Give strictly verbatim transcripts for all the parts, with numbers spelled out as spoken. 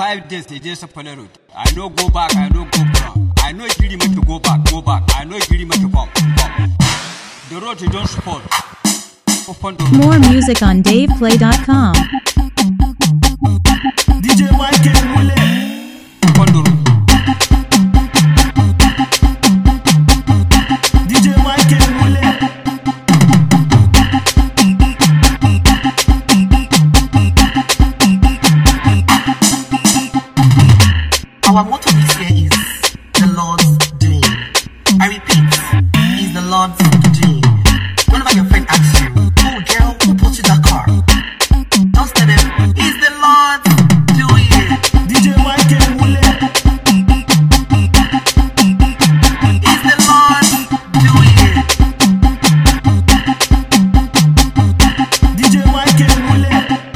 Five days they just follow road. I no go back, I no go down. I know you me to go back, go back. I know you me to come, come. The road you don't support. More music on dave play dot com. D J Michael Mule. D J Michael Mule. Our motto this year is the Lord's doing. I repeat, is the Lord's doing. Whenever your friend asks you, oh girl, who bought you that car? Just tell them, it's the Lord's doing. D J Michael Mule. It's the Lord's doing. D J Michael Mule.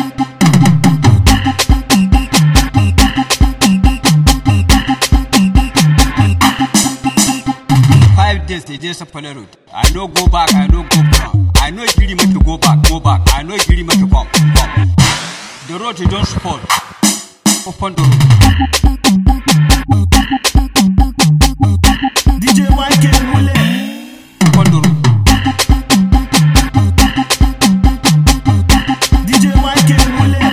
Five days they just follow road. I no go back, I no go down. I know you me to go back, go back. I know you me to come, come. The road you don't support. Open the road. D J Michael Mule. Open the road. D J Michael Mule.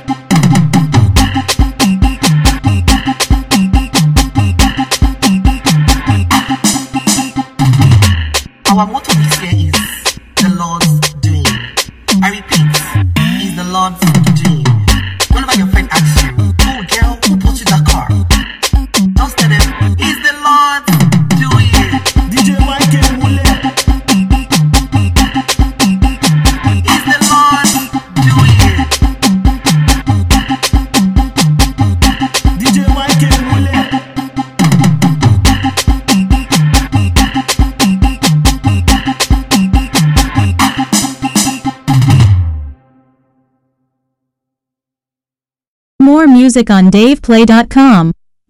Our motto this year is the Lord's doing. I repeat, is the Lord's doing. Whenever your friend asks you, oh girl, who bought you that car? Just tell them, it's the Lord's doing. D J Michael Mule. It's the Lord's doing. D J Michael Mule. More music on dave play dot com.